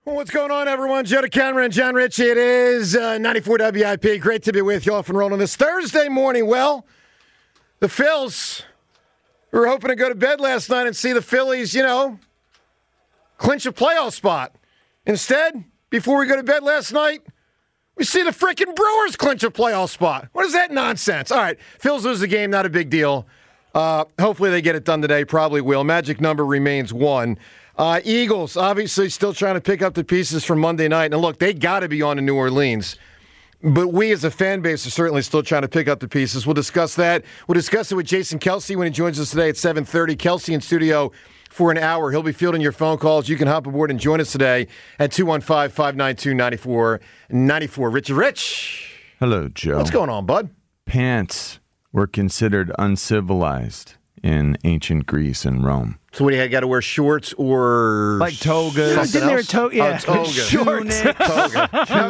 What's going on, everyone? Joe DeCamera and John Ritchie. It is 94 WIP. Great to be with you off and rolling this Thursday morning. Well, the Phils, we were hoping to go to bed last night and see the Phillies, clinch a playoff spot. Instead, before we go to bed last night, we see the freaking Brewers clinch a playoff spot. What is that nonsense? All right, Phils lose the game, not a big deal. Hopefully they get it done today. Probably will. Magic number remains 1. Eagles, obviously still trying to pick up the pieces from Monday night. And look, they got to be on to New Orleans. But we as a fan base are certainly still trying to pick up the pieces. We'll discuss that. We'll discuss it with Jason Kelsey when he joins us today at 7:30. Kelsey in studio for an hour. He'll be fielding your phone calls. You can hop aboard and join us today at 215-592-9494. Rich. Hello, Joe. What's going on, bud? Pants were considered uncivilized in ancient Greece and Rome. So what do you got to wear, shorts or like togas? Didn't there toga? Toga. Shorts. Toga.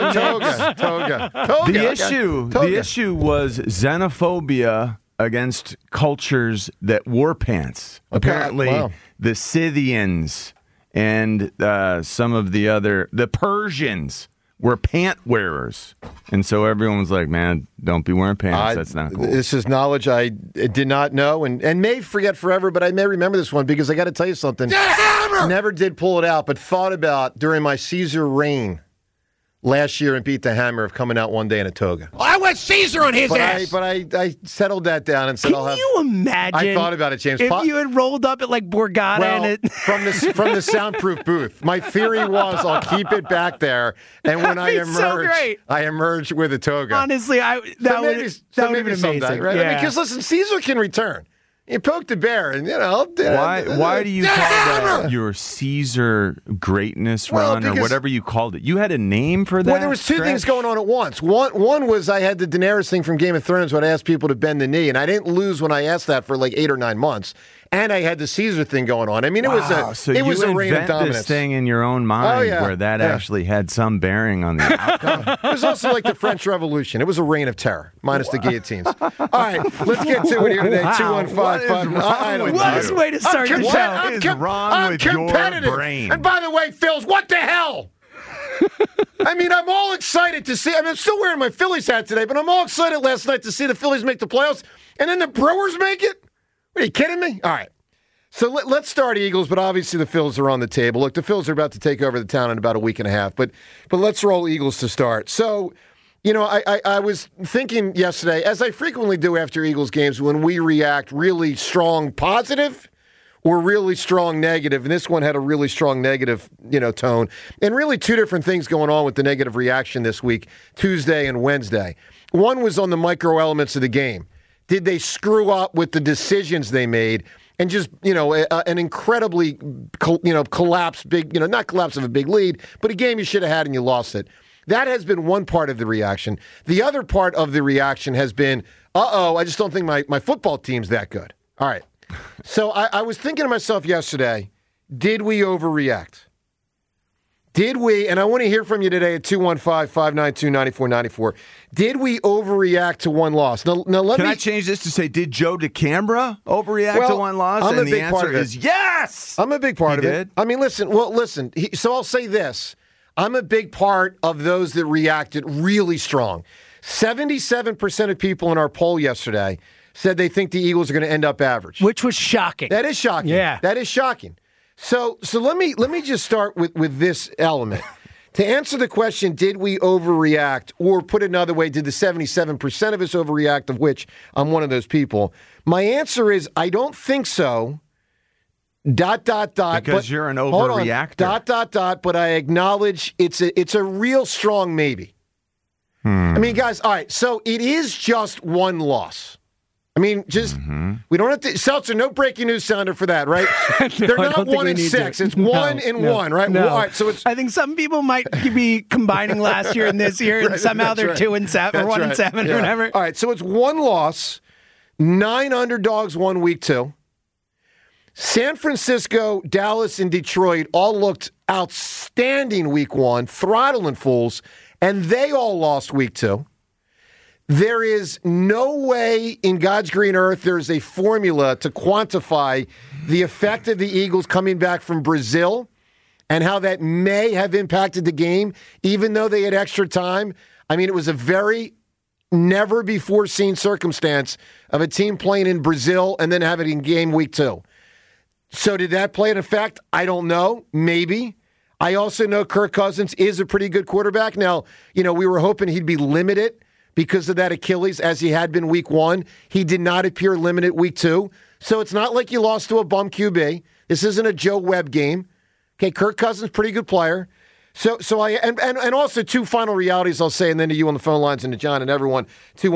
The issue was xenophobia against cultures that wore pants. Okay. Apparently, the Scythians and some of the Persians were pant wearers. And so everyone was like, man, don't be wearing pants. That's not cool. This is knowledge I did not know and may forget forever, but I may remember this one because I got to tell you something. Never did pull it out, but thought about during my Caesar reign last year and beat the hammer of coming out one day in a toga. I went Caesar on his ass. But I settled that down and said Can you imagine? I thought about it, James. If you had rolled up at like Borgata and it from the soundproof booth. My theory was I'll keep it back there, and when I emerge, I emerge with a toga. Honestly, that would have been amazing, right? Yeah. Because listen, Caesar can return. You poke the bear, and Why do you call that your Caesar greatness run or whatever you called it? You had a name for that? Well, there was two things going on at once. One was I had the Daenerys thing from Game of Thrones when I asked people to bend the knee, and I didn't lose when I asked that for like 8 or 9 months. And I had the Caesar thing going on. I mean, it was a reign of dominance. This thing in your own mind where that actually had some bearing on the outcome. It was also like the French Revolution. It was a reign of terror, minus the guillotines. All right, let's get to it here today. 215-5. What is way to start the show? What is wrong with your brain? And by the way, Phils, what the hell? I mean, I'm all excited to see. I mean, I'm still wearing my Phillies hat today, but I'm all excited last night to see the Phillies make the playoffs, and then the Brewers make it? Are you kidding me? All right. So let's start Eagles, but obviously the Phils are on the table. Look, the Phils are about to take over the town in about a week and a half, but let's roll Eagles to start. So, I was thinking yesterday, as I frequently do after Eagles games, when we react really strong positive or really strong negative, and this one had a really strong negative, tone, and really two different things going on with the negative reaction this week, Tuesday and Wednesday. One was on the micro elements of the game. Did they screw up with the decisions they made? And just, an incredibly, collapse, not collapse of a big lead, but a game you should have had and you lost it. That has been one part of the reaction. The other part of the reaction has been, I just don't think my football team's that good. All right. So I was thinking to myself yesterday, did we overreact? Did we, and I want to hear from you today at 215-592-9494, did we overreact to one loss? Now Can I change this to say, did Joe DeCamera overreact to one loss? I'm and a the big part answer of it. is yes! I'm a big part of it. I mean, listen. So I'll say this. I'm a big part of those that reacted really strong. 77% of people in our poll yesterday said they think the Eagles are going to end up average. Which was shocking. That is shocking. Yeah. That is shocking. So let me just start with this element. To answer the question, did we overreact? Or put it another way, did the 77% of us overreact, of which I'm one of those people? My answer is I don't think so. ... Because you're an overreactor. But I acknowledge it's a real strong maybe. I mean, guys, all right, so it is just one loss. I mean, we don't have to. Seltzer, no breaking news sounder for that, right? They're not 1-6. It's 1-1, right? No. All right, so it's. I think some people might be combining last year and this year, and somehow they're 2-7 or 1-7 or whatever. All right, so it's one loss, 9 underdogs won week 2. San Francisco, Dallas, and Detroit all looked outstanding week 1, throttling fools, and they all lost week 2. There is no way in God's green earth there is a formula to quantify the effect of the Eagles coming back from Brazil and how that may have impacted the game, even though they had extra time. I mean, it was a very never-before-seen circumstance of a team playing in Brazil and then having it in game week 2. So did that play an effect? I don't know. Maybe. I also know Kirk Cousins is a pretty good quarterback. Now, we were hoping he'd be limited because of that Achilles, as he had been week 1. He did not appear limited week 2. So it's not like you lost to a bum QB. This isn't a Joe Webb game. Okay, Kirk Cousins, pretty good player. So and also 2 final realities I'll say, and then to you on the phone lines and to John and everyone,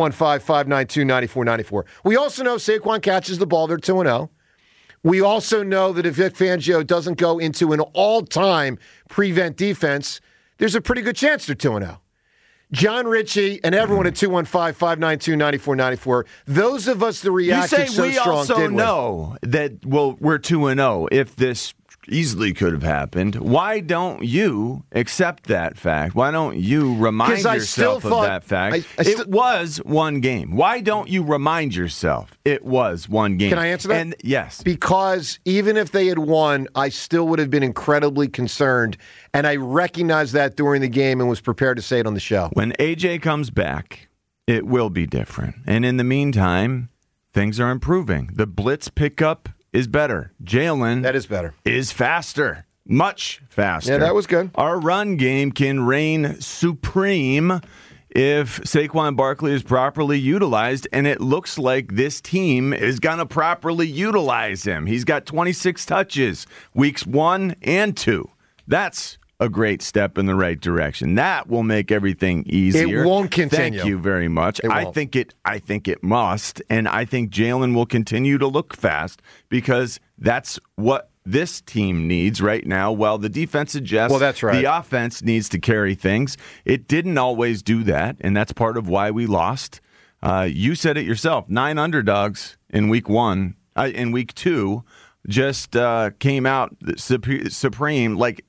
215-592-9494. We also know Saquon catches the ball, they're 2-0. We also know that if Vic Fangio doesn't go into an all-time prevent defense, there's a pretty good chance they're 2-0. John Ritchie and everyone at 215-592-9494, those of us that reacted so strong did win. We also know that, we're 2-0 if this easily could have happened. Why don't you accept that fact? Why don't you remind yourself of that fact? It was one game. Why don't you remind yourself it was one game? Can I answer that? And yes. Because even if they had won, I still would have been incredibly concerned, and I recognized that during the game and was prepared to say it on the show. When AJ comes back, it will be different. And in the meantime, things are improving. The blitz pickup is better. Jalen that is better. Is faster. Much faster. Yeah, that was good. Our run game can reign supreme if Saquon Barkley is properly utilized, and it looks like this team is going to properly utilize him. He's got 26 touches, weeks 1 and 2. That's a great step in the right direction. That will make everything easier. It won't continue. Thank you very much. I think it must, and I think Jalen will continue to look fast because that's what this team needs right now. While the defense adjusts, that's right. The offense needs to carry things. It didn't always do that, and that's part of why we lost. You said it yourself. 9 underdogs in week 1. In week 2, just came out supreme. Like,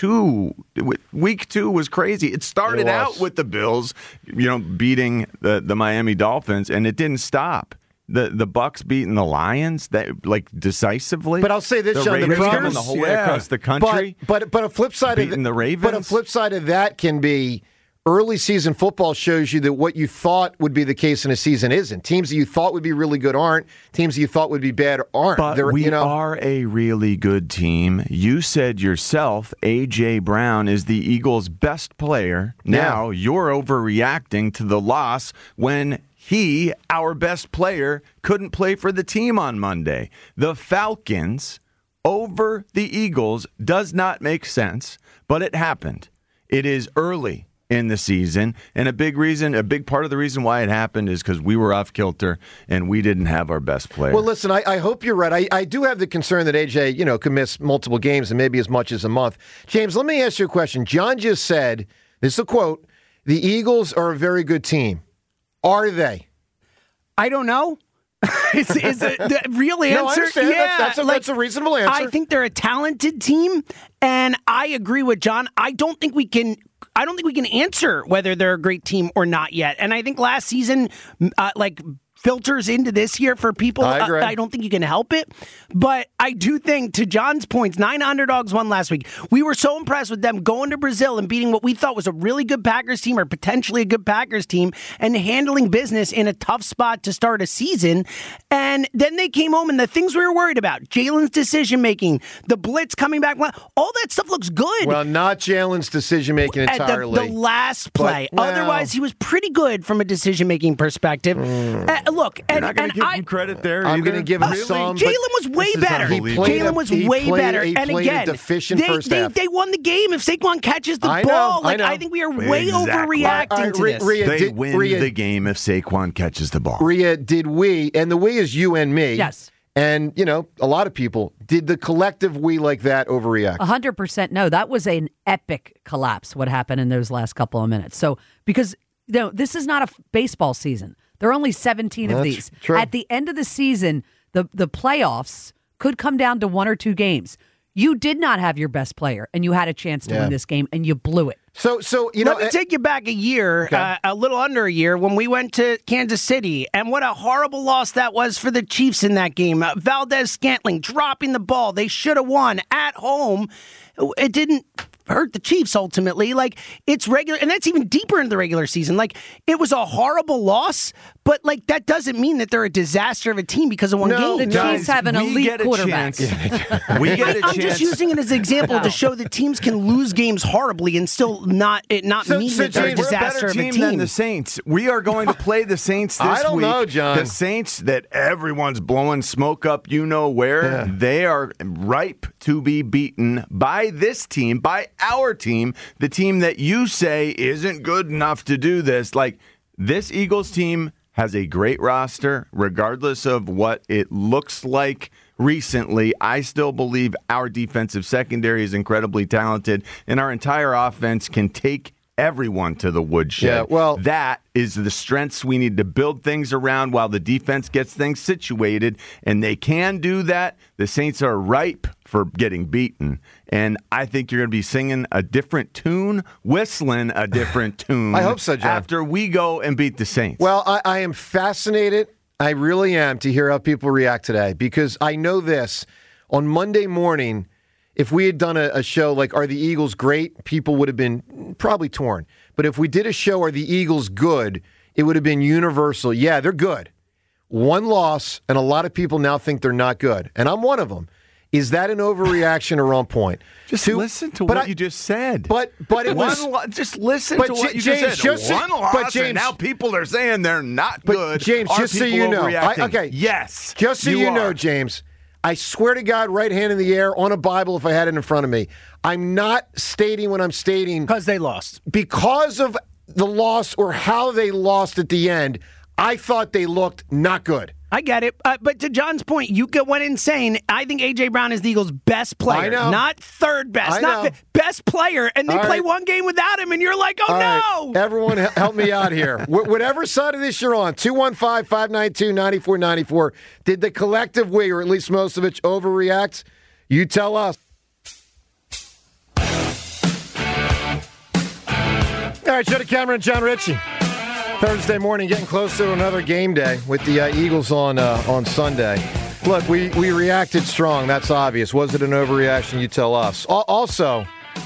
week 2 was crazy. It started out with the Bills, beating the Miami Dolphins, and it didn't stop. The Bucks beating the Lions decisively. But I'll say this, John, the coming the whole way across the country. But a flip side beating the Ravens. But a flip side of that can be early season football shows you that what you thought would be the case in a season isn't. Teams that you thought would be really good aren't. Teams that you thought would be bad aren't. But we are a really good team. You said yourself, A.J. Brown is the Eagles' best player. Now you're overreacting to the loss when he, our best player, couldn't play for the team on Monday. The Falcons over the Eagles does not make sense, but it happened. It is early in the season, and a big part of the reason why it happened is because we were off kilter and we didn't have our best player. Well, listen, I hope you're right. I do have the concern that AJ, could miss multiple games and maybe as much as a month. James, let me ask you a question. John just said, this is a quote, the Eagles are a very good team. Are they? I don't know. Is the real answer? No, I understand. Yeah, that's a reasonable answer. I think they're a talented team, and I agree with John. I don't think we can answer whether they're a great team or not yet. And I think last season, filters into this year for people. I agree. I don't think you can help it. But I do think, to John's points, 9 underdogs won last week. We were so impressed with them going to Brazil and beating what we thought was a really good Packers team or potentially a good Packers team and handling business in a tough spot to start a season. And then they came home and the things we were worried about, Jalen's decision-making, the blitz coming back, all that stuff looks good. Well, not Jalen's decision-making entirely. The last play. Otherwise, he was pretty good from a decision-making perspective. Look, you're not going to give him credit there. I'm going to give him some. Jalen was way better. Jalen was way better. And again, they won the game if Saquon catches the ball. I think we are way overreacting to this. They win the game if Saquon catches the ball. Rhea, did we, and the we is you and me. Yes. And, a lot of people, did the collective we like that overreact? 100% no. That was an epic collapse, what happened in those last couple of minutes. So, because this is not a baseball season. There are only 17 of these. True. At the end of the season, the playoffs could come down to 1 or 2 games. You did not have your best player, and you had a chance to win this game, and you blew it. So Let me take you back a year, Okay. a little under a year, when we went to Kansas City, and what a horrible loss that was for the Chiefs in that game. Valdez-Scantling dropping the ball. They should have won at home. It didn't hurt the Chiefs ultimately. Like, it's regular, and that's even deeper into the regular season. Like, it was a horrible loss, but like that doesn't mean that they're a disaster of a team because of one game. The Chiefs have an elite quarterback. We get a I'm chance. just using it as an example to show that teams can lose games horribly and still not mean that they're a James, disaster we're of a a better team. than the Saints. We are going to play the Saints this week. I don't know, John. The Saints that everyone's blowing smoke up, you know where. They are ripe to be beaten by this team, by our team, the team that you say isn't good enough to do this. Like, this Eagles team has a great roster, regardless of what it looks like recently. I still believe our defensive secondary is incredibly talented, and our entire offense can take everyone to the woodshed. Yeah, well, that is the strengths we need to build things around while the defense gets things situated, and they can do that. The Saints are ripe for getting beaten, and I think you're going to be singing a different tune, whistling a different tune. I hope so, John. After we go and beat the Saints. Well, I am fascinated. I really am to hear how people react today because I know this. On Monday morning, if we had done a show like Are the Eagles Great, people would have been probably torn. But if we did a show Are the Eagles Good, it would have been universal. Yeah, they're good. One loss, and a lot of people now think they're not good. And I'm one of them. Is that an overreaction or on point? Just listen to what you just said. But it was just listen but to what you James, just said. just- One loss, but James- and now people are saying they're not But good. James, Are just so people you know, overreacting? okay, yes, just so you know, are. James, I swear to God, right hand in the air on a Bible if I had it in front of me. I'm not stating what I'm stating Because they lost. because of the loss or how they lost at the end. I thought they looked not good. I get it. But to John's point, you went insane. I think A.J. Brown is the Eagles' best player. I know. Not third best. I Not know. best player. And they All play right. one game without him, and you're like, oh, All no. right. Everyone help me out here. Whatever side of this you're on, 215-592-9494. Did the collective we, or at least most of it, overreact? You tell us. All right, Joe DeCamera and John Ritchie. Thursday morning, getting close to another game day with the Eagles on Sunday. Look, we reacted strong. That's obvious. Was it an overreaction? You tell us. Also,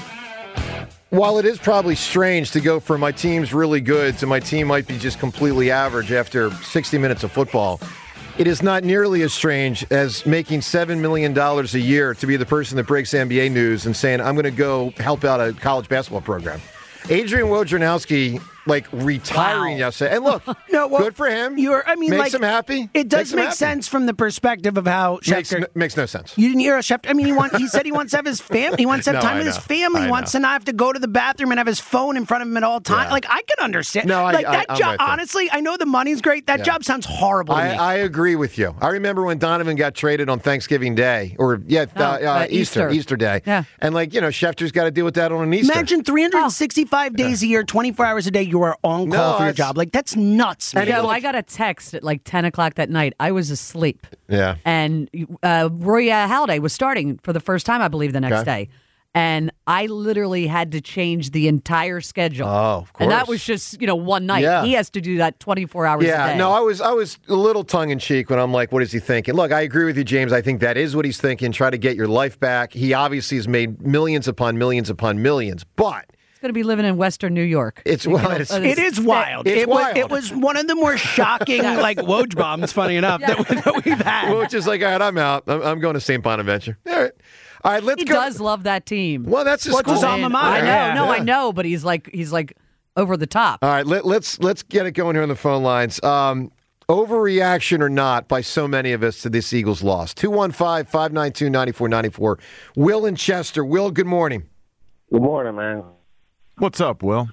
while it is probably strange to go from my team's really good to my team might be just completely average after 60 minutes of football, it is not nearly as strange as making $7 million a year to be the person that breaks NBA news and saying, I'm going to go help out a college basketball program. Adrian Wojnarowski, retiring yesterday. And look, good for him. Makes him happy. It does Makes him make happy. sense from the perspective of how Schefter... Makes no sense. You didn't hear Schefter? I mean, he said he wants to have his family. He wants to have No, time I with his know. family. He I wants know. to not have to go to the bathroom and have his phone in front of him at all times. Yeah. I can understand. No, that I'm job, right there. honestly, I know the money's great. That job sounds horrible to me. I agree with you. I remember when Donovan got traded on Thanksgiving Day, or Easter Day. Yeah. And Schefter's got to deal with that on an Easter. Imagine 365 days a year, 24 hours a day, you are on call for your job. That's nuts, man. Joe, I got a text at 10 o'clock that night. I was asleep. Yeah. And Roy Halladay was starting for the first time, I believe, the next Okay. day. And I literally had to change the entire schedule. Oh, of And that course. was just, one night. Yeah. He has to do that 24 hours a Yeah, day. no, I was a little tongue-in-cheek when I'm like, what is he thinking? Look, I agree with you, James. I think that is what he's thinking. Try to get your life back. He obviously has made millions upon millions upon millions, but He's going to be living in Western New York. It is wild. It's wild. It was one of the more shocking, Woj bombs, funny enough, that we've had. Which is all right, I'm out. I'm going to St. Bonaventure. All right, let's He go. does love that team. Well, that's his What's his school. alma mater? I know, Yeah. I know, but he's like over the top. All right, let's get it going here on the phone lines. Overreaction or not by so many of us to this Eagles loss. 215-592-9494. Will in Chester. Will, good morning. Good morning, man. What's up, Will?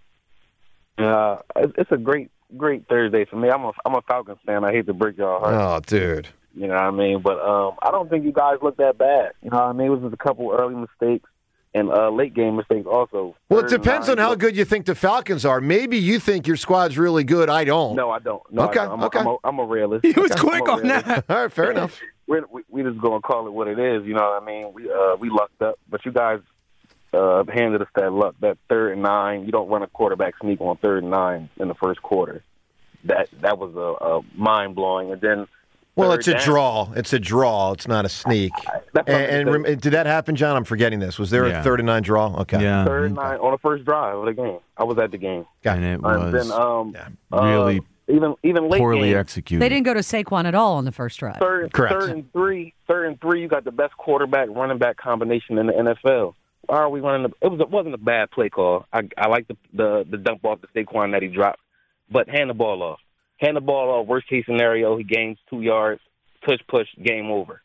It's a great Thursday for me. I'm a Falcons fan. I hate to break y'all heart. Oh, dude. You know what I mean? But I don't think you guys look that bad. You know what I mean? It was just a couple early mistakes and late game mistakes also. Well, it depends on how good you think the Falcons are. Maybe you think your squad's really good. I don't. No, I don't. No, Okay, I don't. okay. I'm a realist. He was Okay? quick I'm a on realist. that. All right, fair enough. We just gonna call it what it is. You know what I mean? We lucked up, but you guys handed us that luck. That 3rd and 9, you don't run a quarterback sneak on 3rd and 9 in the first quarter. That was a mind blowing. And then, well, it's a draw. It's a draw. It's not a sneak. And did that happen, John? I'm forgetting this. Was there a 3rd and 9 draw? Okay. Yeah. 3rd and 9 on the first drive of the game. I was at the game. And it was really even late poorly game, executed. They didn't go to Saquon at all on the first drive. Correct. Third and three, you got the best quarterback running back combination in the NFL. Why are we running? It wasn't a bad play call. I like the dump off to Saquon that he dropped, but hand the ball off. Hand the ball off. Worst case scenario, he gains 2 yards. Push, game over.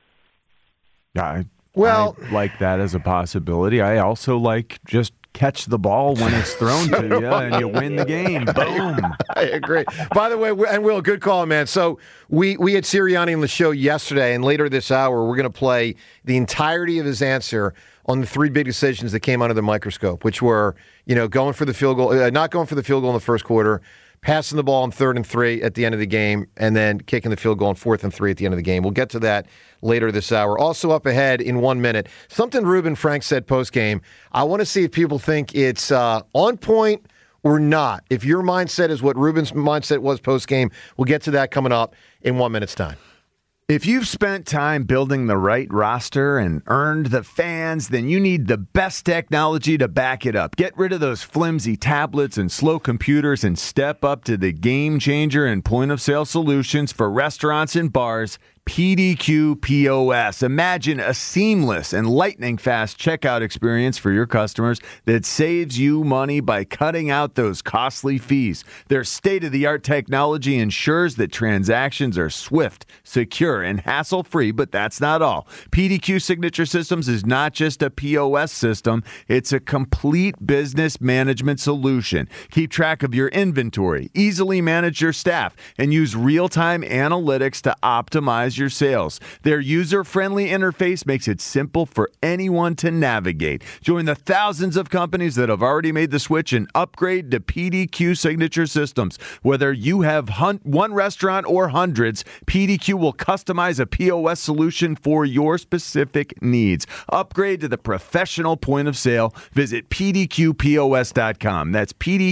I like that as a possibility. I also like just catch the ball when it's thrown to you and you win the game. Boom. I agree. By the way, and Will, good call, man. So we had Sirianni on the show yesterday, and later this hour, we're going to play the entirety of his answer on the 3 big decisions that came under the microscope, which were, going for the field goal, not going for the field goal in the first quarter, passing the ball on 3rd and 3 at the end of the game, and then kicking the field goal on 4th and 3 at the end of the game. We'll get to that later this hour. Also up ahead in 1 minute, something Reuben Frank said post-game. I want to see if people think it's on point or not. If your mindset is what Reuben's mindset was post-game, we'll get to that coming up in 1 minute's time. If you've spent time building the right roster and earned the fans, then you need the best technology to back it up. Get rid of those flimsy tablets and slow computers and step up to the game changer and point-of-sale solutions for restaurants and bars, PDQ POS. Imagine a seamless and lightning-fast checkout experience for your customers that saves you money by cutting out those costly fees. Their state-of-the-art technology ensures that transactions are swift, secure, and hassle-free, but that's not all. PDQ Signature Systems is not just a POS system, it's a complete business management solution. Keep track of your inventory, easily manage your staff, and use real-time analytics to optimize your sales. Their user-friendly interface makes it simple for anyone to navigate. Join the thousands of companies that have already made the switch and upgrade to PDQ Signature Systems. Whether you have one restaurant or hundreds, PDQ will customize a POS solution for your specific needs. Upgrade to the professional point of sale. Visit PDQPOS.com. That's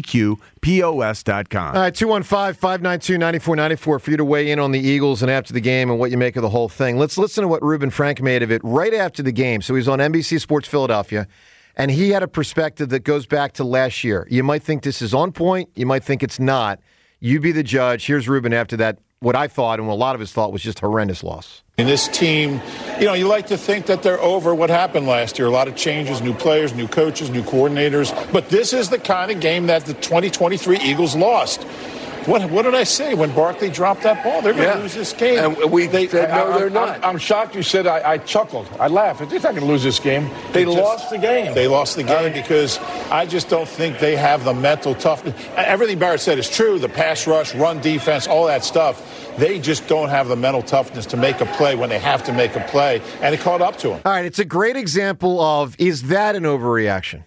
PDQPOS.com. All right, 215-592-9494 for you to weigh in on the Eagles and after the game and what you make of the whole thing. Let's listen to what Reuben Frank made of it right after the game. So he's on NBC Sports Philadelphia, and he had a perspective that goes back to last year. You might think this is on point. You might think it's not. You be the judge. Here's Reuben after that, what I thought and what a lot of us thought was just horrendous loss. And this team, you like to think that they're over what happened last year. A lot of changes, new players, new coaches, new coordinators. But this is the kind of game that the 2023 Eagles lost. What did I say when Barkley dropped that ball? They're going to lose this game. And they're not. I'm shocked you said I chuckled. I laughed. They're not going to lose this game. They lost the game. They lost the game because I just don't think they have the mental toughness. Everything Barrett said is true. The pass rush, run defense, all that stuff. They just don't have the mental toughness to make a play when they have to make a play, and it caught up to them. All right, it's a great example of, is that an overreaction?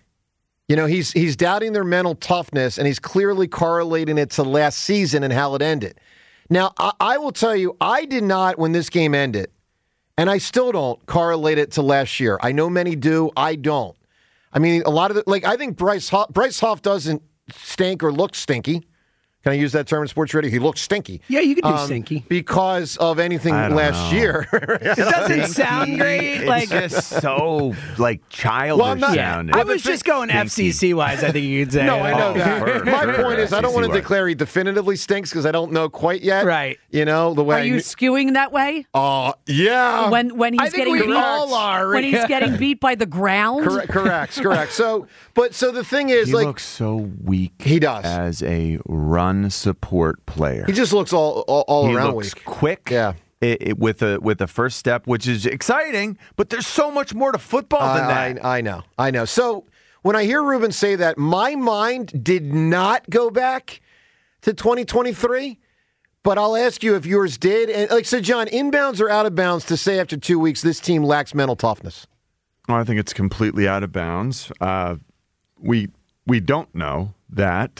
He's doubting their mental toughness, and he's clearly correlating it to last season and how it ended. Now, I will tell you, I did not, when this game ended, and I still don't correlate it to last year. I know many do. I don't. I mean, a lot of I think Bryce Huff doesn't stink or look stinky. Can I use that term in sports radio? He looks stinky. Yeah, you can do stinky. Because of anything last year. It doesn't sound great. It's just so, childish sounding. I was just going FCC-wise, I think you could say. No, I know that. My point is, I don't want to declare he definitively stinks because I don't know quite yet. Right. The way Are you skewing that way? Yeah. When he's getting we beat, all are. when he's getting beat by the ground. Correct. So the thing is, he looks so weak. He does as a run support player. He just looks all around looks weak. Quick. Yeah. With a first step, which is exciting, but there's so much more to football than that. I know. So when I hear Reuben say that, my mind did not go back to 2023. But I'll ask you if yours did. And so, John, inbounds or out of bounds to say after 2 weeks this team lacks mental toughness? Well, I think it's completely out of bounds. We don't know that.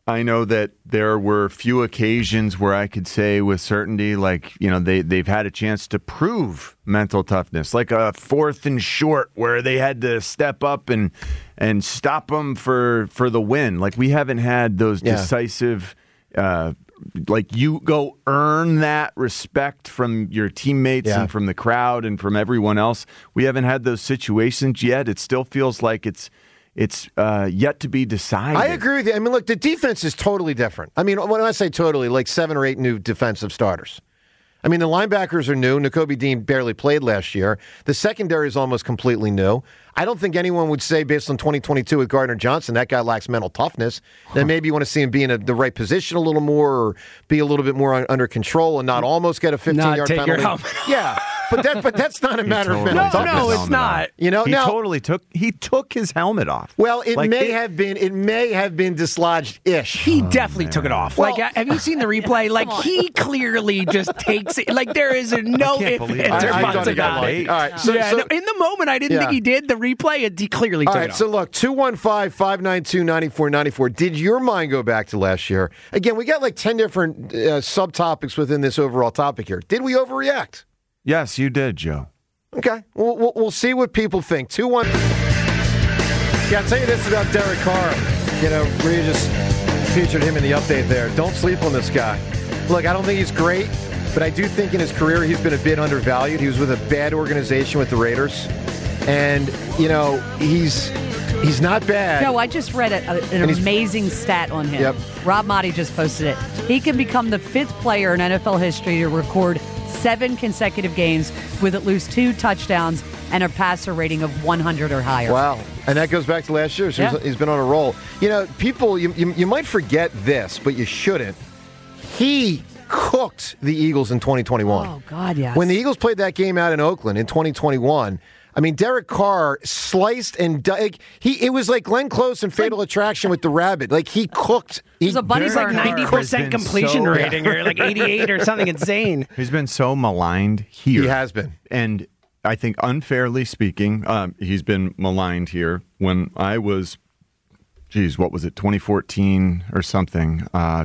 I know that there were few occasions where I could say with certainty, like, they've had a chance to prove mental toughness, like a 4th and short where they had to step up and stop them for the win. Like, we haven't had those decisive, like, you go earn that respect from your teammates and from the crowd and from everyone else. We haven't had those situations yet. It still feels like it's yet to be decided. I agree with you. I mean, look, the defense is totally different. I mean, when I say totally, like 7 or 8 new defensive starters. I mean, the linebackers are new. Nakobe Dean barely played last year. The secondary is almost completely new. I don't think anyone would say, based on 2022 with Gardner Johnson, that guy lacks mental toughness. Then maybe you want to see him be in the right position a little more, or be a little bit more under control and not almost get a 15-yard penalty. Your helmet. Yeah. But that's not a matter of mental toughness. No, it's not. He took his helmet off. Well, it may have been dislodged-ish. He definitely took it off. Well, have you seen the replay? Like, he clearly just takes it. Like, there is no ifs, ands, or buts about it. All right. So, in the moment, I didn't think he did. The replay, he clearly took it off. So look, 215-592-9494. Did your mind go back to last year? Again, we got like 10 different subtopics within this overall topic here. Did we overreact? Yes, you did, Joe. Okay. We'll see what people think. 2-1. Yeah, I'll tell you this about Derek Carr. We just featured him in the update there. Don't sleep on this guy. Look, I don't think he's great, but I do think in his career he's been a bit undervalued. He was with a bad organization with the Raiders. And, he's not bad. No, I just read an amazing stat on him. Yep. Rob Motti just posted it. He can become the 5th player in NFL history to record 7 consecutive games with at least 2 touchdowns and a passer rating of 100 or higher. Wow. And that goes back to last year. So he's been on a roll. People, you might forget this, but you shouldn't. He cooked the Eagles in 2021. Oh, God, yes. When the Eagles played that game out in Oakland in 2021, I mean, Derek Carr sliced and it was like Glenn Close and Fatal Attraction with the rabbit. Like, he cooked. He's a bunny like 90% completion rating, or like 88 or something insane. He's been so maligned here. He has been. And I think, unfairly speaking, he's been maligned here. When I was, what was it, 2014 or something,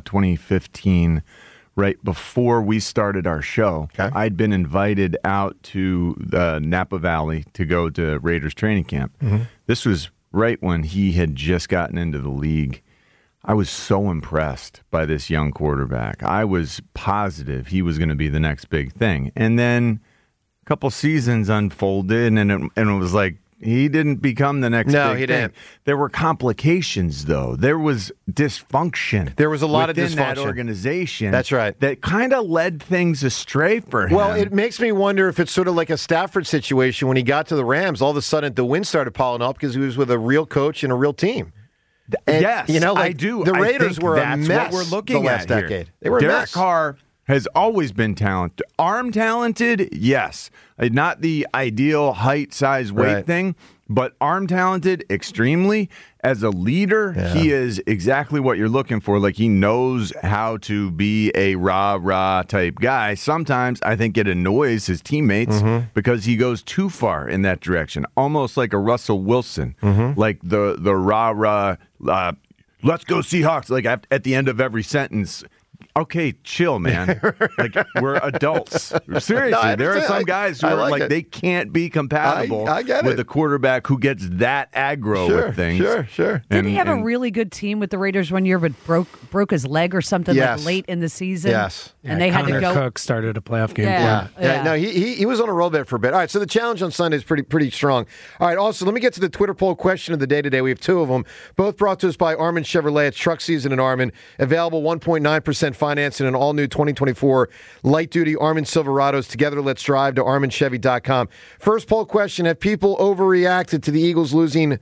2015, right before we started our show, I'd been invited out to the Napa Valley to go to Raiders training camp. Mm-hmm. This was right when he had just gotten into the league. I was so impressed by this young quarterback. I was positive he was going to be the next big thing. And then a couple seasons unfolded, and it was like, he didn't become the next big thing. No, he didn't. There were complications, though. There was dysfunction. There was a lot of dysfunction. Within that organization. That's right. That kind of led things astray for him. Well, it makes me wonder if it's sort of like a Stafford situation. When he got to the Rams, all of a sudden the win started piling up because he was with a real coach and a real team. And, yes, I do. The Raiders were a mess. That's what we're looking the last at decade. Here. They were a Derek mess. Carr has always been talented. Arm talented, yes. Not the ideal height, size, weight thing, but arm talented extremely. As a leader, he is exactly what you're looking for. Like, he knows how to be a rah-rah type guy. Sometimes I think it annoys his teammates because he goes too far in that direction, almost like a Russell Wilson, like the rah-rah, let's go Seahawks, like at the end of every sentence. Okay, chill, man. Like, we're adults. Seriously, there are some guys who are like, they can't be compatible with a quarterback who gets that aggro with things. Sure. Didn't he have a really good team with the Raiders one year, but broke his leg or something like late in the season? Yes. And they had to go. Cook started a playoff game. Yeah. No, he was on a roll there for a bit. All right, so the challenge on Sunday is pretty strong. All right, also, let me get to the Twitter poll question of the day today. We have 2 of them, both brought to us by Armin Chevrolet. It's truck season in Armin. Available 1.9% financing an all-new 2024 light-duty Armin Silverados. Together, let's drive to ArminChevy.com. First poll question, have people overreacted to the Eagles losing,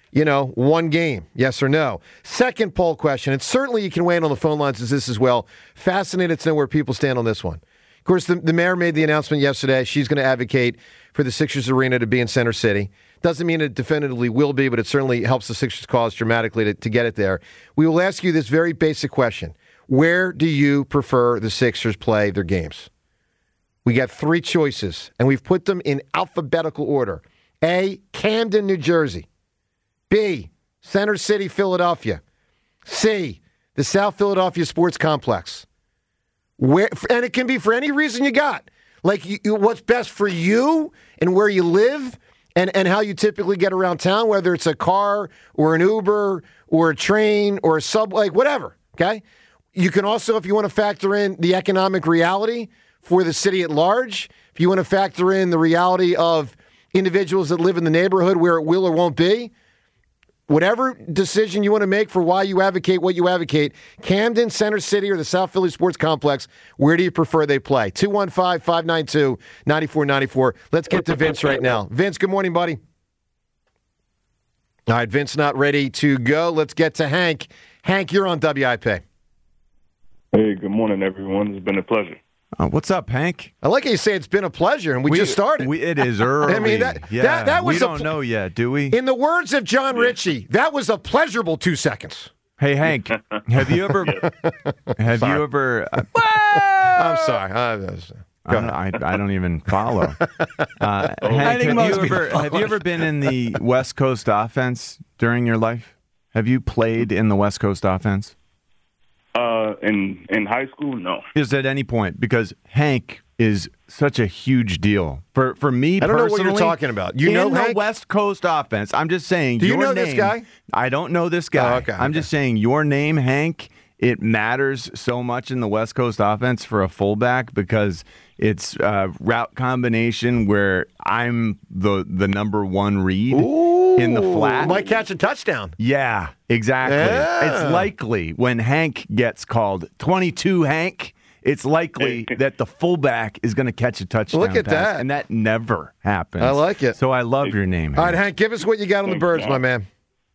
one game? Yes or no? Second poll question, and certainly you can weigh in on the phone lines as this as well. Fascinated to know where people stand on this one. Of course, the mayor made the announcement yesterday. She's going to advocate for the Sixers Arena to be in Center City. Doesn't mean it definitively will be, but it certainly helps the Sixers cause dramatically to get it there. We will ask you this very basic question. Where do you prefer the Sixers play their games? We got 3 choices, and we've put them in alphabetical order. A, Camden, New Jersey. B, Center City, Philadelphia. C, the South Philadelphia Sports Complex. And it can be for any reason you got. Like what's best for you and where you live and how you typically get around town, whether it's a car or an Uber or a train or a subway, like whatever, okay? You can also, if you want to factor in the economic reality for the city at large, if you want to factor in the reality of individuals that live in the neighborhood where it will or won't be, whatever decision you want to make for why you advocate what you advocate, Camden, Center City, or the South Philly Sports Complex, where do you prefer they play? 215-592-9494. Let's get to Vince right now. Vince, good morning, buddy. All right, Vince not ready to go. Let's get to Hank. Hank, you're on WIP. Hey, good morning, everyone. It's been a pleasure. What's up, Hank? I like how you say it's been a pleasure, and we just started. It is early. I mean, that was we don't know yet, do we? In the words of John Ritchie, that was a pleasurable 2 seconds. Hey, Hank, have you ever? I'm sorry. I don't even follow. Hank, have you ever been in the West Coast offense during your life? Have you played in the West Coast offense? In high school, no. Just at any point, because Hank is such a huge deal for me. I don't personally, know what you're talking about. You know the Hank? West Coast offense. I'm just saying. Do you know name, this guy? I don't know this guy. Oh, okay, I'm just saying your name, Hank. It matters so much in the West Coast offense for a fullback because it's route combination where I'm the number one read in the flat. Might catch a touchdown. Yeah, exactly. Yeah. It's likely when Hank gets called 22 Hank, it's likely that the fullback is going to catch a touchdown. Look at pass, that. and that never happens. I like it. So I love your name, Hank. All right, Hank, give us what you got on the birds, my man.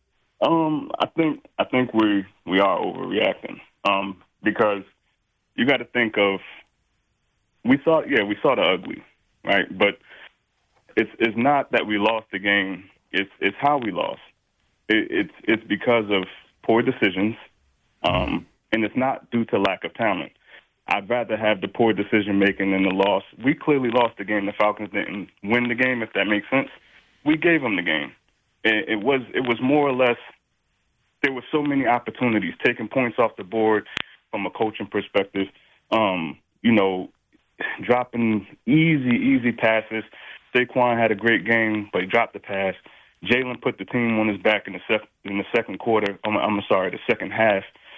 I think we are overreacting because you got to think of we saw the ugly, right? But it's not that we lost the game. It's how we lost. It's because of poor decisions, and it's not due to lack of talent. I'd rather have the poor decision making than the loss. We clearly lost the game. The Falcons didn't win the game, if that makes sense. We gave them the game. It was more or less. There were so many opportunities, taking points off the board from a coaching perspective. Dropping easy passes. Saquon had a great game, but he dropped the pass. Jalen put the team on his back in the second quarter. The second half.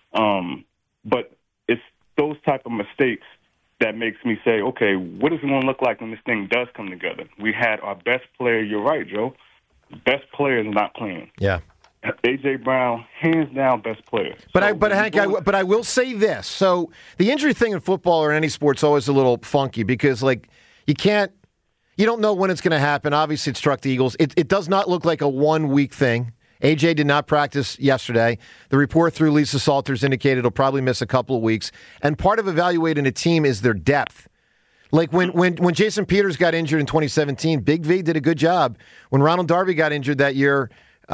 But it's those type of mistakes that makes me say, okay, what is it going to look like when this thing does come together? We had our best player. You're right, Joe. Best player is not playing. Yeah. A.J. Brown, hands down, best player. But I will say this. So the injury thing in football or in any sport is always a little funky because, like, you don't know when it's going to happen. Obviously, it struck the Eagles. It does not look like a 1 week thing. A.J. did not practice yesterday. The report through Lisa Salters indicated he'll probably miss a couple of weeks. And part of evaluating a team is their depth. Like when Jason Peters got injured in 2017, Big V did a good job. When Ronald Darby got injured that year,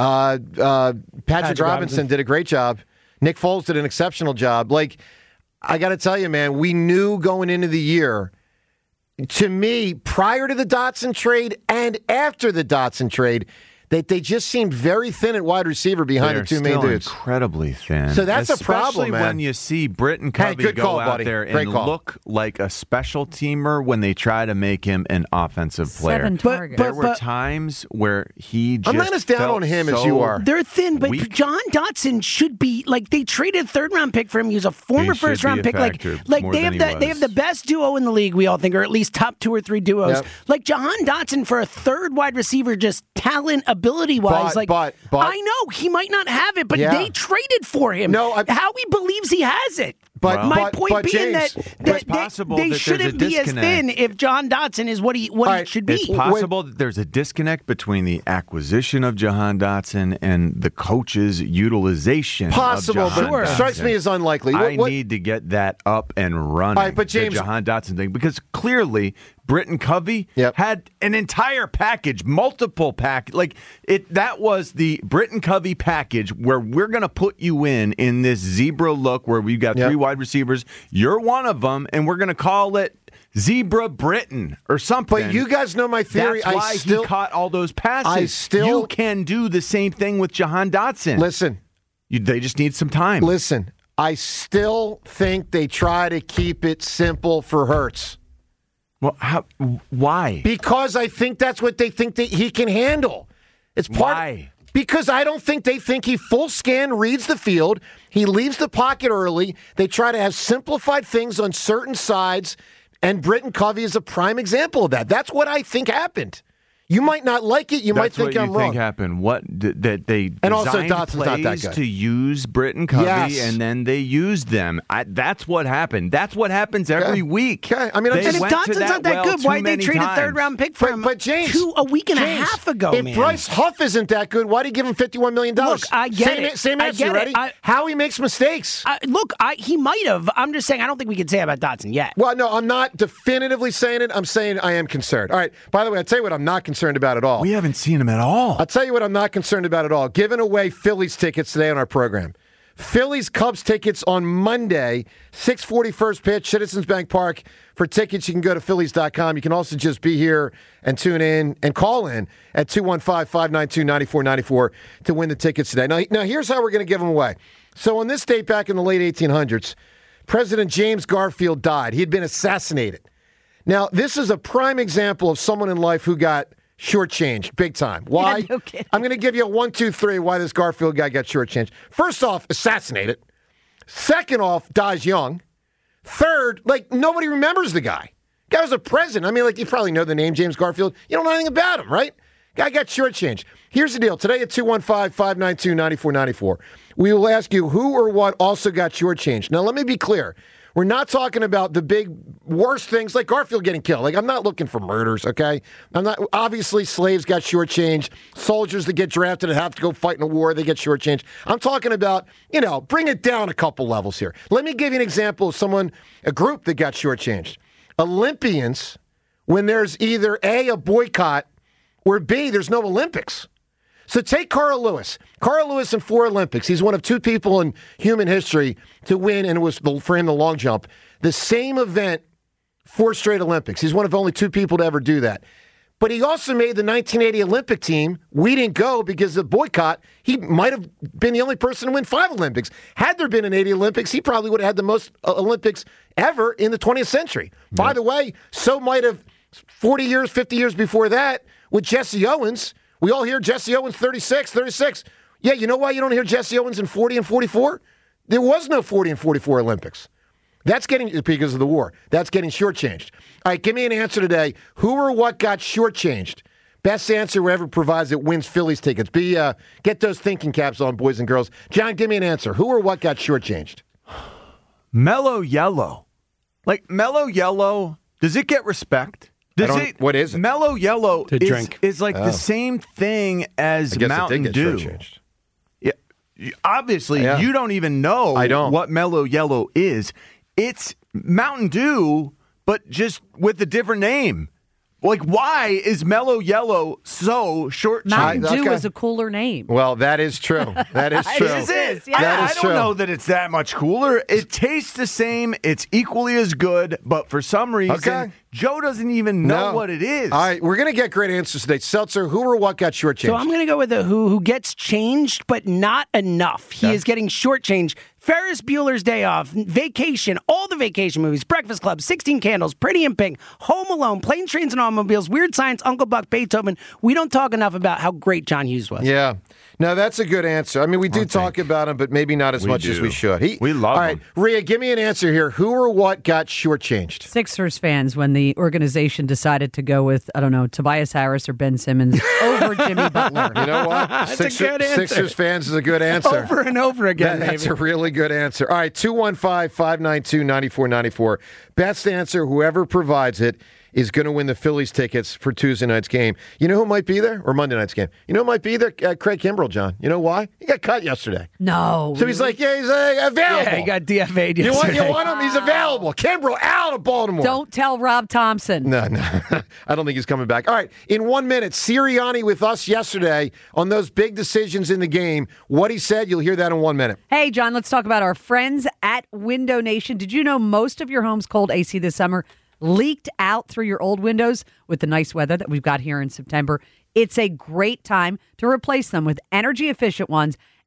Patrick Robinson did a great job. Nick Foles did an exceptional job. Like, I got to tell you, man, we knew going into the year, to me, prior to the Dotson trade and after the Dotson trade, that they just seemed very thin at wide receiver behind the two main dudes. Incredibly thin. So that's a problem, man. Especially when you see Britton Covey go out there and look like a special teamer when they try to make him an offensive player. 7 targets. There were times where he just I'm not as down on him as you are. They're thin, but weak. John Dotson should be like they traded a 3rd-round pick for him. He was a former 1st-round pick. Like they have the best duo in the league. We all think, or at least top 2 or 3 duos. Yep. Like Jahan Dotson for a 3rd wide receiver, just talent, ability wise. But I know he might not have it, but they traded for him. No, how he believes he has it. But my point being James, that they shouldn't be as thin if John Dotson is what he should be. It's possible that there's a disconnect between the acquisition of Jahan Dotson and the coach's utilization. Possible, of Jahan but Dotson. strikes me as unlikely. I need to get that up and running. All right, but James, the Jahan Dotson thing, because clearly Britton Covey had an entire package, multiple package. Like that was the Britton Covey package where we're going to put you in this zebra look where we've got 3 wide receivers. You're one of them, and we're going to call it Zebra Britton or something. But you guys know my theory. That's why he caught all those passes. You can do the same thing with Jahan Dotson. Listen. They just need some time. Listen. I still think they try to keep it simple for Hurts. Well, why? Because I think that's what they think that he can handle. It's part. Why? Because I don't think they think he full scan reads the field. He leaves the pocket early. They try to have simplified things on certain sides, and Britton Covey is a prime example of that. That's what I think happened. You might not like it. You might think I'm wrong. That's what you think happened. What that they designed and also Dotson's plays not that good. To use Britton Covey, and then they used them. That's what happened. That's what happens every week. Okay. I mean, and if Dotson's not that good, why did they trade a third-round pick for him? But James, a week and a half ago, if man. Bryce Huff isn't that good, why did he give him $51 million? Look, I get it. Same answer, ready? How he makes mistakes. He might have. I'm just saying, I don't think we can say about Dotson yet. Well, no, I'm not definitively saying it. I'm saying I am concerned. All right. By the way, I'll tell you what I'm not concerned about at all. We haven't seen him at all. I'll tell you what I'm not concerned about at all. Giving away Phillies tickets today on our program. Phillies Cubs tickets on Monday, 6:40 first pitch, Citizens Bank Park. For tickets, you can go to Phillies.com. You can also just be here and tune in and call in at 215-592-9494 to win the tickets today. Now here's how we're going to give them away. So on this date back in the late 1800s, President James Garfield died. He had been assassinated. Now, this is a prime example of someone in life who got shortchanged big time. Why? Yeah, no kidding. I'm going to give you a 1, 2, 3 why this Garfield guy got shortchanged. First off, assassinated. Second off, dies young. Third, nobody remembers the guy. Guy was a president. I mean, you probably know the name James Garfield. You don't know anything about him, right? Guy got shortchanged. Here's the deal. Today at 215-592-9494, we will ask you who or what also got shortchanged. Now, let me be clear. We're not talking about the big worst things like Garfield getting killed. I'm not looking for murders, okay? Obviously, slaves got shortchanged. Soldiers that get drafted and have to go fight in a war, they get shortchanged. I'm talking about, bring it down a couple levels here. Let me give you an example of a group that got shortchanged. Olympians, when there's either A, a boycott, or B, there's no Olympics. So take Carl Lewis. Carl Lewis in 4 Olympics. He's one of 2 people in human history to win, and it was for him the long jump. The same event, 4 straight Olympics. He's one of only 2 people to ever do that. But he also made the 1980 Olympic team. We didn't go because of the boycott. He might have been the only person to win 5 Olympics. Had there been an 80 Olympics, he probably would have had the most Olympics ever in the 20th century. Yeah. By the way, so might have 40 years, 50 years before that with Jesse Owens. We all hear Jesse Owens 36. Yeah, you know why you don't hear Jesse Owens in 40 and 44? There was no 40 and 44 Olympics. That's getting, because of the war, that's getting shortchanged. All right, give me an answer today. Who or what got shortchanged? Best answer whoever provides it wins Phillies tickets. Get those thinking caps on, boys and girls. John, give me an answer. Who or what got shortchanged? Mellow Yellow. Mellow Yellow, does it get respect? What is it? Mellow Yellow drink. is the same thing as Mountain Dew. Yeah, obviously, you don't even know what Mellow Yellow is. It's Mountain Dew, but just with a different name. Why is Mellow Yellow so short? Mountain Dew is a cooler name. Well, that is true. That is true. It is. Yeah. I don't know that it's that much cooler. It tastes the same. It's equally as good, but for some reason, Joe doesn't even know what it is. All right, we're going to get great answers today. Seltzer, who or what got shortchanged? So I'm going to go with the who gets changed, but not enough. He is getting shortchanged. Ferris Bueller's Day Off, Vacation, all the vacation movies, Breakfast Club, 16 Candles, Pretty in Pink, Home Alone, Planes, Trains, and Automobiles, Weird Science, Uncle Buck, Beethoven. We don't talk enough about how great John Hughes was. Yeah. No, that's a good answer. I mean, we do talk about him, but maybe not as much as we should. We love him. All right, Rhea, give me an answer here. Who or what got shortchanged? Sixers fans when the organization decided to go with, Tobias Harris or Ben Simmons over Jimmy Butler. You know what? That's a good answer. Sixers fans is a good answer. Over and over again, That's a really good answer. All right, 215-592-9494. Best answer, whoever provides it, is going to win the Phillies tickets for Tuesday night's game. You know who might be there? Or Monday night's game. You know who might be there? Craig Kimbrell, John. You know why? He got cut yesterday. No. So he's he's available. Yeah, he got DFA'd yesterday. You want him? He's available. Kimbrell out of Baltimore. Don't tell Rob Thompson. No. I don't think he's coming back. All right, in 1 minute, Sirianni with us yesterday on those big decisions in the game. What he said, you'll hear that in 1 minute. Hey, John, let's talk about our friends at Window Nation. Did you know most of your home's cold AC this summer leaked out through your old windows? With the nice weather that we've got here in September, it's a great time to replace them with energy-efficient ones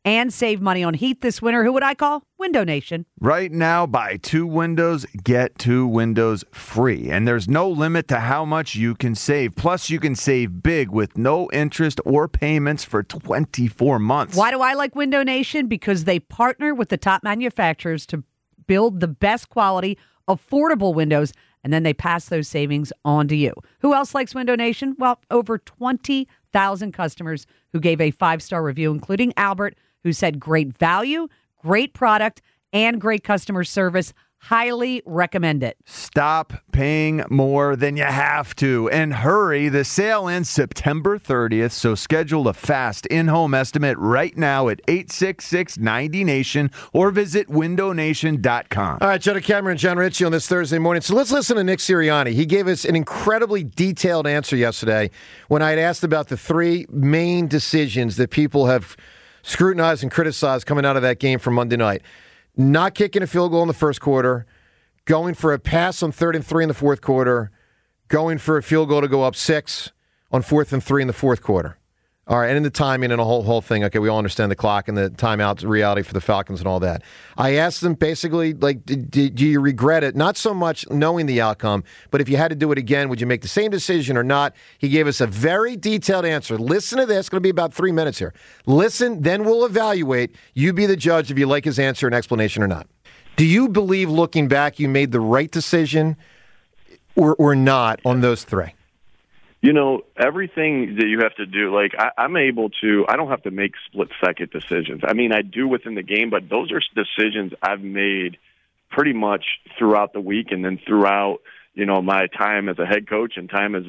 and save money on heat this winter. Who would I call? Window Nation. Right now, buy 2 windows, get 2 windows free. And there's no limit to how much you can save. Plus, you can save big with no interest or payments for 24 months. Why do I like Window Nation? Because they partner with the top manufacturers to build the best quality, affordable windows, and then they pass those savings on to you. Who else likes Window Nation? Well, over 20,000 customers who gave a 5-star review, including Albert, who said great value, great product, and great customer service. Highly recommend it. Stop paying more than you have to and hurry. The sale ends September 30th, so schedule a fast in-home estimate right now at 866-90-NATION or visit windownation.com. All right, Jenna Cameron, John Ritchie on this Thursday morning. So let's listen to Nick Sirianni. He gave us an incredibly detailed answer yesterday when I had asked about the 3 main decisions that people have scrutinized and criticized coming out of that game from Monday night. Not kicking a field goal in the first quarter, going for a pass on 3rd and 3 in the fourth quarter, going for a field goal to go up 6 on 4th and 3 in the fourth quarter. All right, and in the timing and the whole thing. Okay, we all understand the clock and the timeout reality for the Falcons and all that. I asked them basically, like, do you regret it? Not so much knowing the outcome, but if you had to do it again, would you make the same decision or not? He gave us a very detailed answer. Listen to this. It's going to be about 3 minutes here. Listen, then we'll evaluate. You be the judge if you like his answer and explanation or not. Do you believe, looking back, you made the right decision or not on those 3? You know, everything that you have to do, like I don't have to make split-second decisions. I mean, I do within the game, but those are decisions I've made pretty much throughout the week and then throughout, my time as a head coach and time as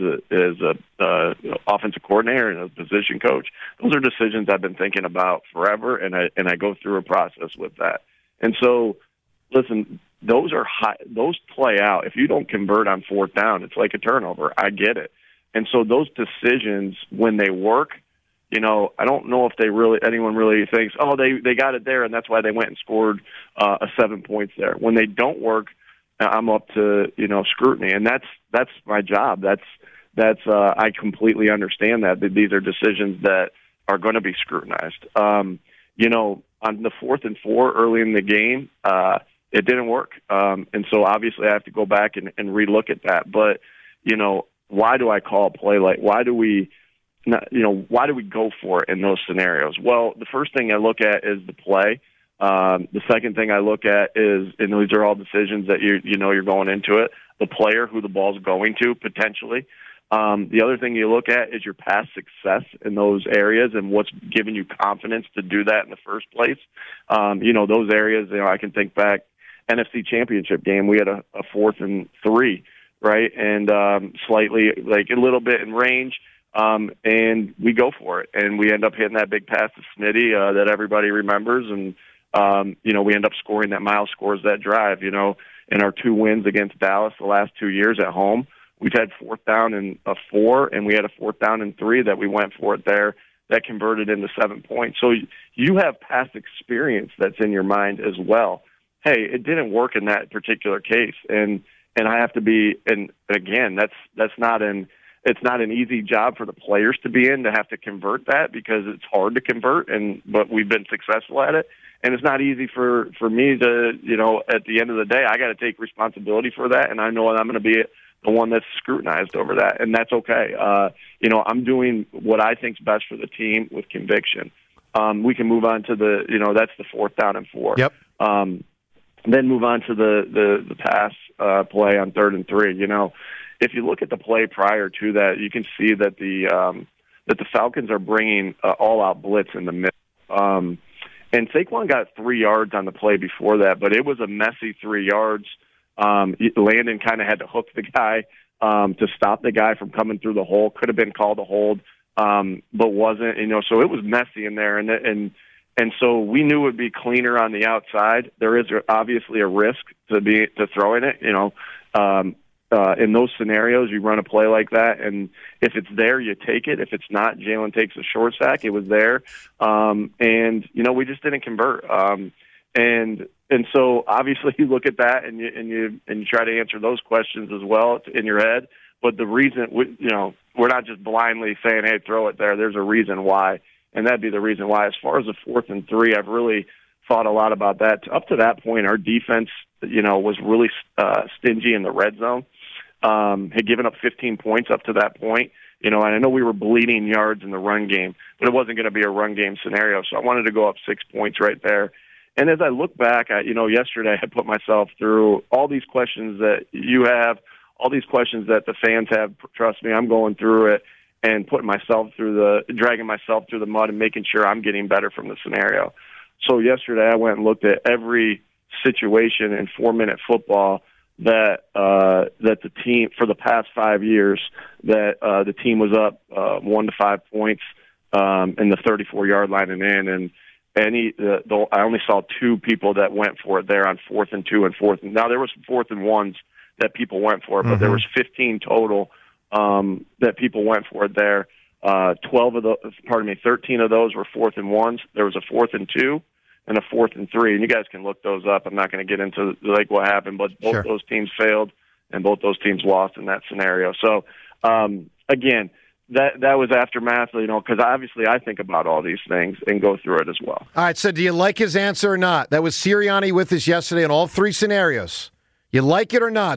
a offensive coordinator and a position coach. Those are decisions I've been thinking about forever, and I go through a process with that. And so, listen, those play out. If you don't convert on 4th down, it's like a turnover. I get it. And so those decisions, when they work, I don't know if anyone really thinks, oh, they got it there, and that's why they went and scored 7 points there. When they don't work, I'm up to scrutiny, and that's my job. That's I completely understand that these are decisions that are going to be scrutinized. On the 4th and 4 early in the game, it didn't work, and so obviously I have to go back and relook at that. But why do I call a play why do we go for it in those scenarios? Well, the first thing I look at is the play. The second thing I look at is, and these are all decisions that you're going into it, the player who the ball's going to potentially. The other thing you look at is your past success in those areas and what's given you confidence to do that in the first place. Those areas, I can think back, NFC Championship game, we had a 4th and 3, right? And slightly, like a little bit in range, and we go for it. And we end up hitting that big pass to Smitty that everybody remembers. And, we end up scoring that Miles scores that drive, in our 2 wins against Dallas the last 2 years at home. We've had 4th down and a 4, and we had a 4th down and 3 that we went for it there that converted into 7 points. So you have past experience that's in your mind as well. Hey, it didn't work in that particular case. And I have to be, and again, it's not an easy job for the players to be in, to have to convert that, because it's hard to convert, but we've been successful at it. And it's not easy for me to, at the end of the day, I got to take responsibility for that, and I know I'm going to be the one that's scrutinized over that, and that's okay. I'm doing what I think's best for the team with conviction. We can move on to that's the 4th down and 4. Yep. Then move on to the pass play on 3rd and 3. If you look at the play prior to that, you can see that the Falcons are bringing all-out blitz in the middle. And Saquon got 3 yards on the play before that, but it was a messy 3 yards. Landon kind of had to hook the guy to stop the guy from coming through the hole. Could have been called a hold, but wasn't. So it was messy in there, and so we knew it would be cleaner on the outside. There is obviously a risk to throwing it. In those scenarios, you run a play like that, and if it's there, you take it. If it's not, Jalen takes a short sack. It was there, and we just didn't convert. And so obviously you look at that and you try to answer those questions as well in your head. But the reason we're not just blindly saying, "Hey, throw it there." There's a reason why. and that'd be the reason why. As far as the 4th and 3, I've really thought a lot about that. Up to that point, our defense, was really stingy in the red zone. Had given up 15 points up to that point. And I know we were bleeding yards in the run game, but it wasn't going to be a run game scenario. So I wanted to go up 6 points right there. And as I look back, yesterday I put myself through all these questions that you have, all these questions that the fans have. Trust me, I'm going through it and dragging myself through the mud and making sure I'm getting better from the scenario. So yesterday I went and looked at every situation in 4-minute football that the team for the past 5 years that the team was up 1 to 5 points in the 34-yard line and in, and I only saw 2 people that went for it there on 4th and 2 and 4th. Now there was 4th and 1s that people went for it, but there was 15 total that people went for it there. 13 of those were 4th and 1s. There was a 4th and 2 and a 4th and 3, and you guys can look those up. I'm not going to get into what happened, but both those teams failed and both those teams lost in that scenario. So again, that was aftermath, because obviously I think about all these things and go through it as well. All right, so do you like his answer or not? That was Sirianni with us yesterday in all 3 scenarios. You like it or not?